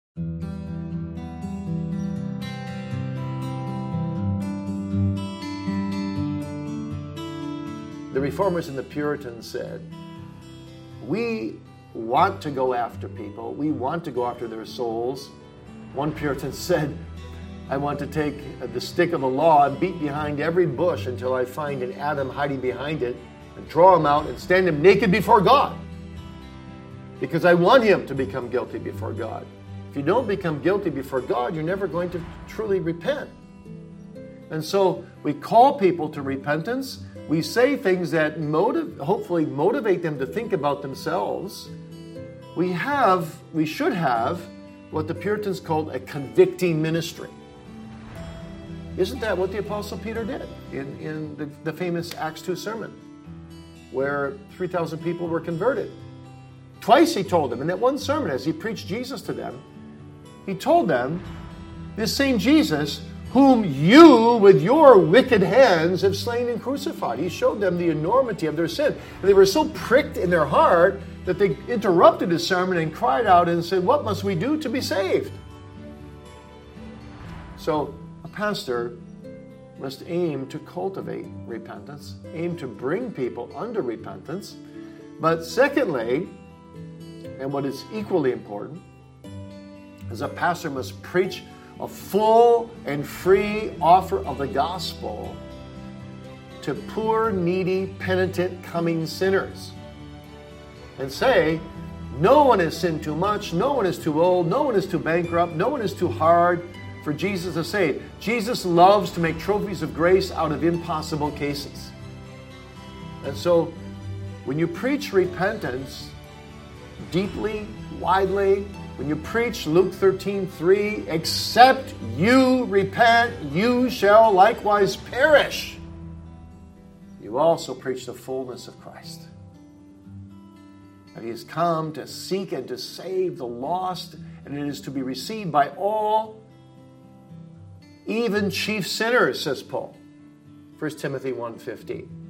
The Reformers and the Puritans said, we want to go after people. We want to go after their souls. One Puritan said, I want to take the stick of the law and beat behind every bush until I find an Adam hiding behind it and draw him out and stand him naked before God. Because I want him to become guilty before God. If you don't become guilty before God, you're never going to truly repent. And so we call people to repentance. We say things that hopefully motivate them to think about themselves. We should have what the Puritans called a convicting ministry. Isn't that what the Apostle Peter did in the famous Acts 2 sermon, where 3,000 people were converted? Twice he told them, in that one sermon, as he preached Jesus to them, he told them, this same Jesus, whom you with your wicked hands have slain and crucified. He showed them the enormity of their sin. And they were so pricked in their heart that they interrupted his sermon and cried out and said, what must we do to be saved? So a pastor must aim to cultivate repentance, aim to bring people under repentance. But secondly, and what is equally important, is a pastor must preach a full and free offer of the gospel to poor, needy, penitent, coming sinners. And say, no one has sinned too much, no one is too old, no one is too bankrupt, no one is too hard for Jesus to save. Jesus loves to make trophies of grace out of impossible cases. And so, when you preach repentance deeply, widely, when you preach Luke 13:3, except you repent, you shall likewise perish, you also preach the fullness of Christ. That he has come to seek and to save the lost, and it is to be received by all, even chief sinners, says Paul. 1 Timothy 1:15.